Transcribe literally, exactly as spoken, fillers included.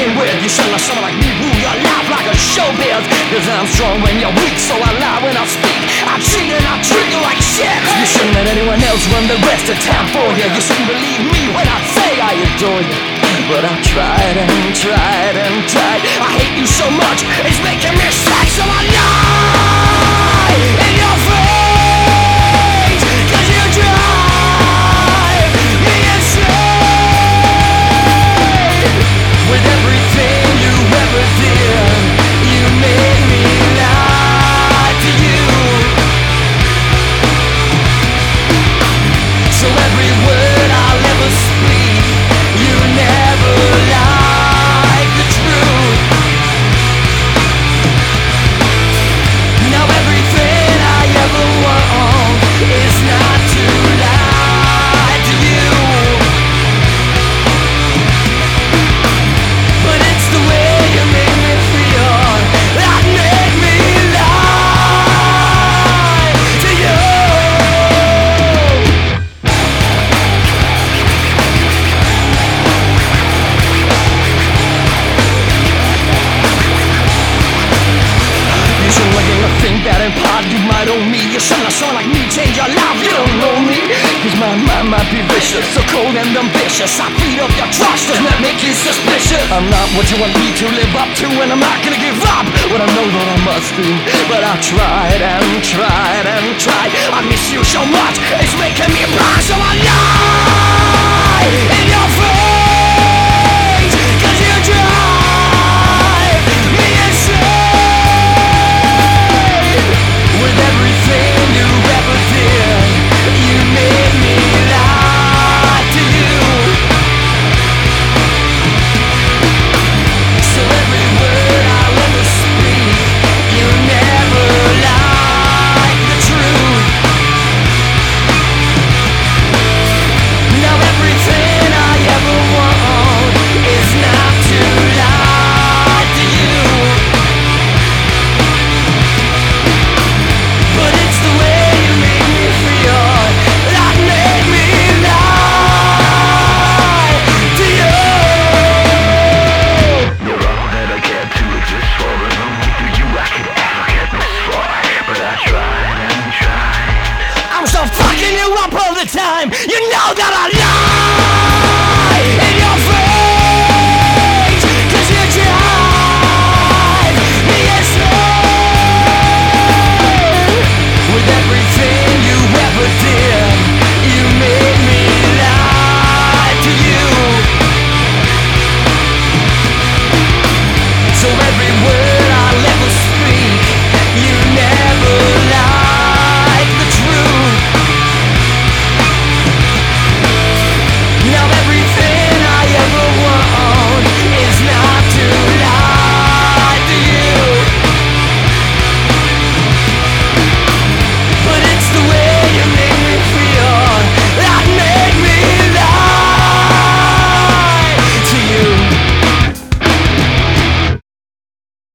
begin with. You shouldn't let someone like me rule your life like a showbiz. Cause I'm strong when you're weak, so I lie when I speak. I cheat and I treat you like shit. You shouldn't let anyone else run the rest of town for you. You shouldn't believe me when I say I adore you. But I tried and tried and tried. I hate you so much, it's making me sick. So I lie in your face, cause you drive me insane. With everything you ever did, you made me lie to you. So every word I'll ever speak, you never like the truth. Now everything I ever want is not to lie to you. But it's the way you make me feel that made me lie to you. You shouldn't let anyone think that in part you might own me. You shouldn't let someone like me change your life, you don't know me. Cause my mind might be vicious, so cold and ambitious. I feed up your trust, doesn't that make you suspicious? I'm not what you want me to live up to, and I'm not gonna give up what I know that I must do. But I tried and tried and tried. I miss you so much, it's making me blind. So I lie in your face, cause you drive me insane. With everything you ever did, you made me lie to you. So every word I'll ever speak, you never like the truth. Now everything I ever want is not to lie to you. But it's the way you make me feel that made me lie to you. You're all that I get to exist for, and only through you I could ever get this far. But I tried and tried. I'm so fucking you up all the time. You know that I lie.